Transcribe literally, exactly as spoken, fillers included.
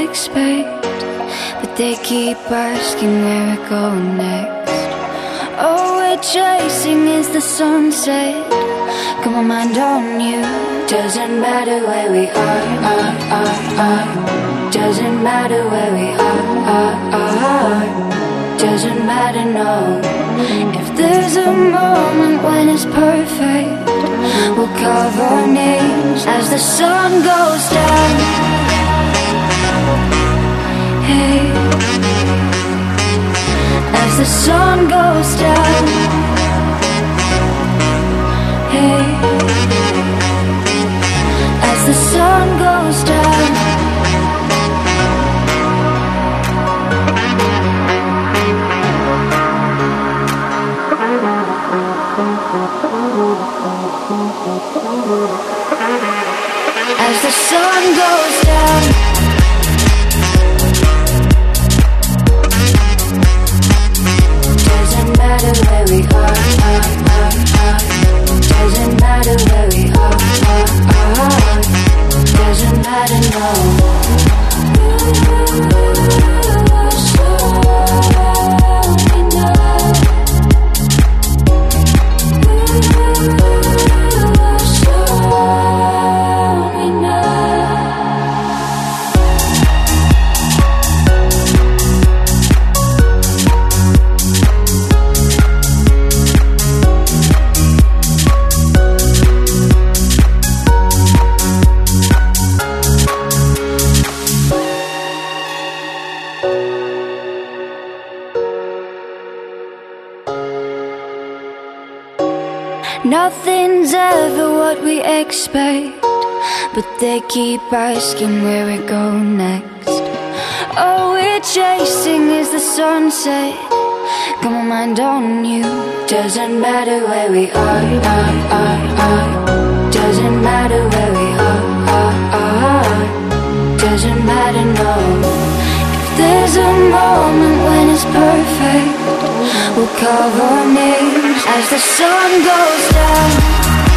expect, but they keep asking where we're going next. All we're chasing is the sunset. Got my mind on you. Doesn't matter where we are, are, are, are. Doesn't matter where we are, are, are. Doesn't matter, no. If there's a moment when it's perfect, we'll carve our names as the sun goes down. Hey, as the sun goes down. Hey, as the sun goes down. As the sun goes down. Doesn't matter where we are, are, are, are. Doesn't matter where we are, are, are. Doesn't matter, no. Nothing's ever what we expect, but they keep asking where we go next. All we're chasing is the sunset. Got my mind on you. Doesn't matter where we are, are, are, are. Doesn't matter where we are, are, are. Doesn't matter, no. If there's a moment when it's perfect, we'll carve our names as the sun goes down.